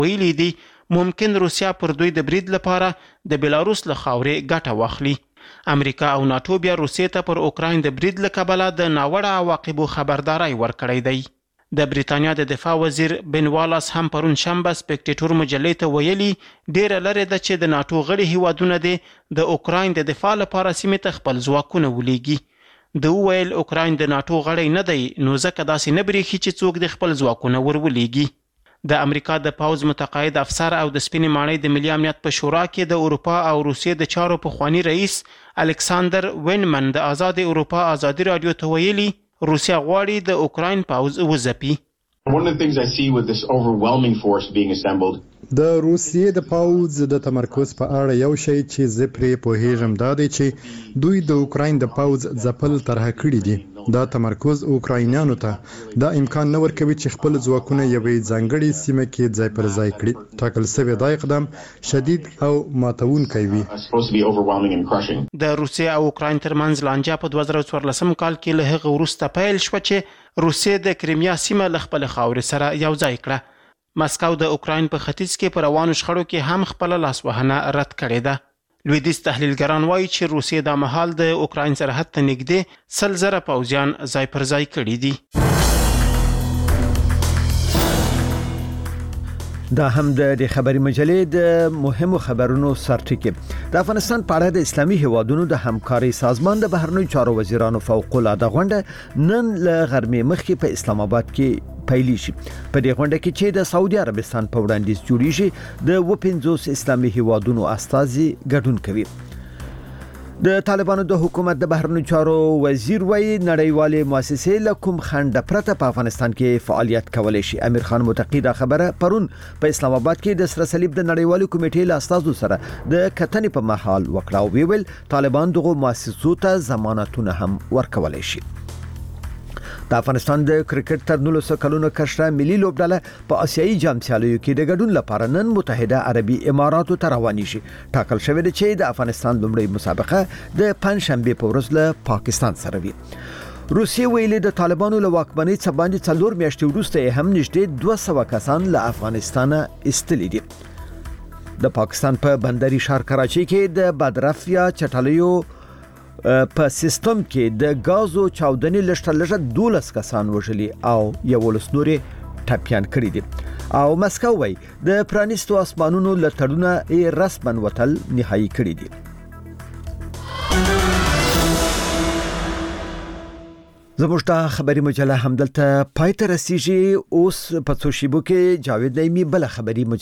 ویلي دي ممکن روسیا پر دوی د برید لپاره د بلاروس له خاورې ګټه واخلي. امریکا او ناتو بیا روسیې ته پر اوکراین د برید له کبله د ناوړه عواقبو خبرداری ورکړی دی. د بریتانیا د دفاع وزیر بن والاس هم پرون شنبه سپیکټیټور مجلې ته ویلي ډیره لرې ده چې د ناتو غړي هیوادونه دي د اوکراین د دفاع لپاره سیمې ته خپل ځواکونه ولیږي. د وویل اوکراین د ناتو غړی نه دی نو ځکه داسې نه بریښي چې څوک د خپل ځواکونه ورولېږي. د امریکا د پوځ متقاعد افسر او د سپینې ماڼۍ د ملي امنیت په شورا کې د اروپا او روسیې د چارو پخوانی رئیس الکساندر وینمن د آزاد اروپا ازادي راډیو ته ویلي روسیا غواړي د اوکراین پوځ وځپي. One of the things I see with this overwhelming force being assembled د روسیې د پوځ د تمرکز په اړه یو شی چې زه پرې پوهیږم دا دی چې دوی د اوکراین د پوځ ځپل طرح کړي دي. دا تمرکز اوکراینیانو ته دا امکان نه ورکوي چې خپل ځواکونه یوې ځانګړې سیمه کې ځای پر ځای کړي. ټاکل شوی دا اقدام شدید او ماتونکی وي. د روسیې او اوکراین ترمنځ لانجه په 2014 کال کې له هغه وروسته پیل شوه چې روسیې د کریمیا سیمه له خپل خاورې سره یو ځای کړه. مسکو د اوکراین په ختیځ کې پر روانو شخړو کې هم خپل لاسوهنه رد کړې ده. لویدیځ تحلیلګران وایي چې روسیې دا مهال د اوکراین سرحد ته نږدې 100,000 پوځیان ځای پر ځای کړي دي. دا هم د خبري مجلې د مهمو خبرونو سرټکی. د افغانستان په اړه د اسلامي هیوادونو د همکاري سازمان د بهرنیو چارو وزیرانو فوق العاده غونډه نن له غرمې مخکې په اسلام آباد کې پیل شي. په دې غونډه کې چې د سعودي عربستان په وړاندیز جوړیږي د 50 اسلامي هیوادونو استازي ګډون کوي. د طالبانو د حکومت د بهرنیو چارو وزیر وایي نړیوالې مؤسسې له کوم خنډ پرته په افغانستان کې فعالیت کولای شي. امیر خان متقی دا خبره پرون په اسلام آباد کې د سره صلیب د نړیوالې کمیټې له استازو سره د کتنې په مهال وکړه او ویل طالبان دغه مؤسسو ته ضمانتونه هم ورکولای شي. د افغانستان د کرکټ تر 19 کلونو کشره ملي لوبډله په آسیایي جام سیالیو کې د ګډون لپاره نن متحده عربي اماراتو ته روانې شي. ټاکل شوی دی چې د افغانستان لومړی مسابقه د پنځشنبه په ورځ له پاکستان سره وي. روسیې ویلي د طالبانو له واکمنۍ څخه باندې 4 میاشتې وروسته هم نږدې 200 کسان له افغانستان ایستلي دي. د پاکستان په بندري ښار کراچۍ کې د بدرفیا چټلیو په سیستم کې د غازو چاودنې لږه 12 کسان وژلي او 11 نورې ټپيان کړي دي. او مسکو وايي د پرانیستو اسمانونو لټړونه رسماً وتل نهایی کړي دي. زموږ د خبري مجله همدلته پای ته رسیږي. اوس په څو شیبو کې جاوید نعیمي بل خبري